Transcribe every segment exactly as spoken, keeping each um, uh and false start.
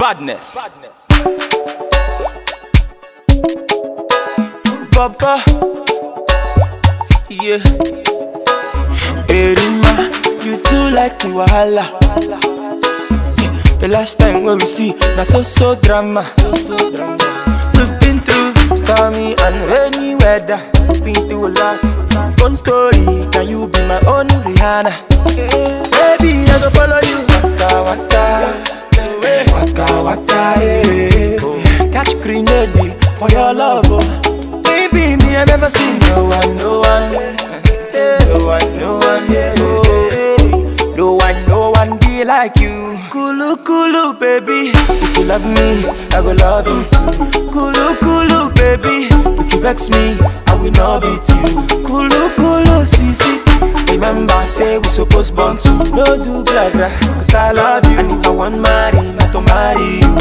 Badness. Papa, yeah. Erima, you too like the wahala. See, the last time when we see, na so so drama. We've been through stormy and rainy weather. Been through a lot. One story, can you be my own Rihanna? Baby, I go follow you. Waka waka, waka waka, yeah. Catch grenade for your love, oh. Baby, me I never seen no one, no one, yeah. No one, no one, yeah. No one, no one be like you. Kulu kulu, baby. If you love me, I go love you too. Kulu kulu, baby. If you vex me, I will not beat you. Kulu kulu, sisi. Remember, say we supposed born to. No do blah blah, cause I love you. And if I want marry, not to marry you.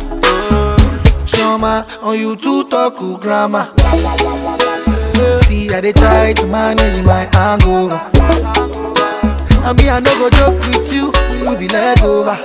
Choma, on you to talk to grammar. See, I they try to manage my hangover. And me, I no go joke with you, you be leg over.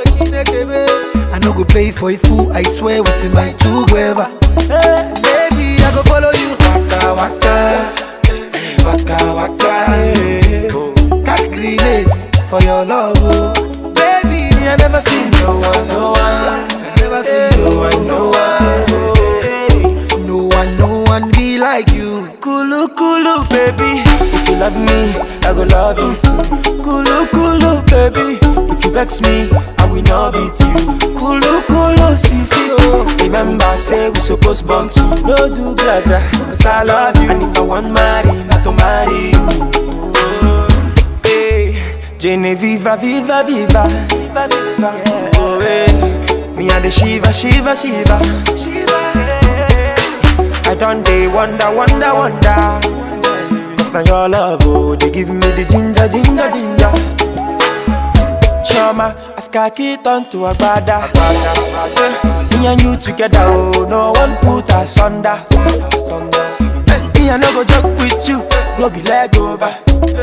I no go play for a fool, I swear within my two gueva. Hey, baby, I go follow you. Waka waka, waka waka, yeah. Catch grenade for your love, oh. Baby, I never seen no one, no one. I never seen no one, no one, oh. No one, no one be like you. Kulu kulu, baby. If you love me, I go love you too. Kulu kulu, baby. If you vex me, I will not beat you. Kulu kulu, sisi, oh. Remember, say we supposed born to. No do blah blah, cause I love you. And if I want marry, not to marry you. Hey, Jenny, viva, viva, viva, viva, viva, yeah. Oh, hey. Me and the Shiva, Shiva, Shiva, Shiva, yeah. I done day wonder, wonder, wonder. It's not your love, oh. They give me the ginger, ginger, ginger. Choma, as khaki turn to a brother. Me and you together, oh. No one put us under. Me I no go joke with you, go be leg over.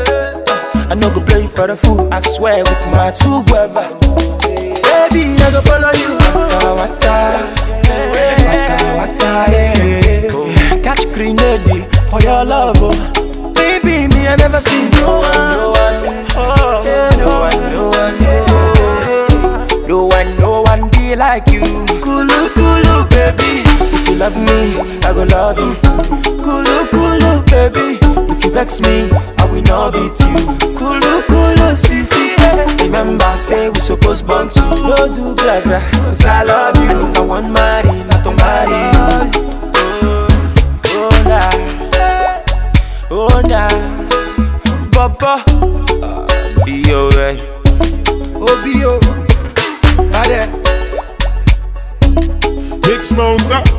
I no go play for the fool, I swear with my two brother. Baby, I go follow you. Waka waka, waka waka, yeah. Catch grenade for your love, oh. Baby, me I never seen no one, no one, oh, yeah, no one, no one, yeah. No one, no one be like you. Kulu kulu, baby. If you love me, I go love you too. Kulu kulu, baby. If you vex me, I will not beat you. Kulu kulu, sisi. Remember, say we supposed born to. No do blah blah, cause I love you. I want marry, not to marry you. Oh nah, oh nah, Papa, uh, be alright. Oh, be your bad. Big Smosa.